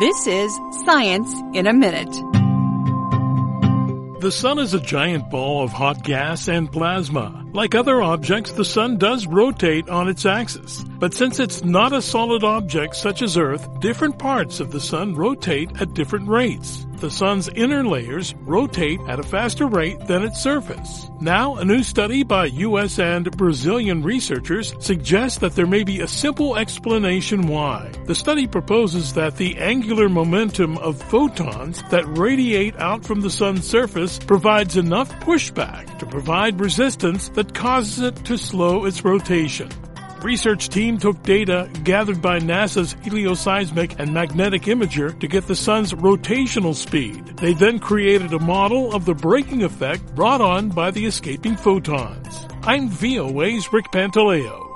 This is Science in a Minute. The sun is a giant ball of hot gas and plasma. Like other objects, the sun does rotate on its axis. But since it's not a solid object such as Earth, different parts of the sun rotate at different rates. The sun's inner layers rotate at a faster rate than its surface. Now, a new study by U.S. and Brazilian researchers suggests that there may be a simple explanation why. The study proposes that the angular momentum of photons that radiate out from the sun's surface provides enough pushback to provide resistance that causes it to slow its rotation. The research team took data gathered by NASA's helioseismic and magnetic imager to get the sun's rotational speed. They then created a model of the braking effect brought on by the escaping photons. I'm VOA's Rick Pantaleo.